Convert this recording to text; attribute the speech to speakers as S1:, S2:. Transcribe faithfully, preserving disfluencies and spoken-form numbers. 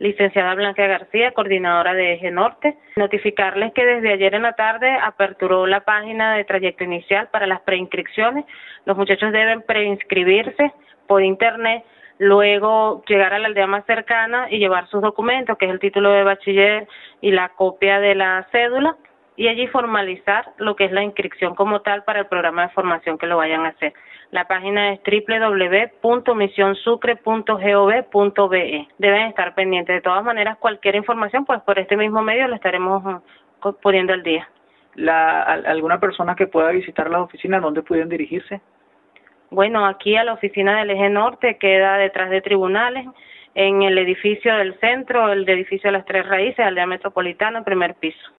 S1: licenciada Blanca García, coordinadora de Eje Norte. Notificarles que desde ayer en la tarde aperturó la página de trayecto inicial para las preinscripciones. Los muchachos deben preinscribirse por internet, luego llegar a la aldea más cercana y llevar sus documentos, que es el título de bachiller y la copia de la cédula, y allí formalizar lo que es la inscripción como tal para el programa de formación que lo vayan a hacer. La página es doble u doble u doble u punto misión sucre punto gov punto be. Deben estar pendientes. De todas maneras, cualquier información, pues por este mismo medio lo estaremos uh, poniendo al día.
S2: La, ¿Alguna persona que pueda visitar la oficina, dónde pueden dirigirse?
S1: Bueno, aquí a la oficina del Eje Norte, queda detrás de tribunales, en el edificio del centro, el edificio de las Tres Raíces, aldea metropolitana, primer piso.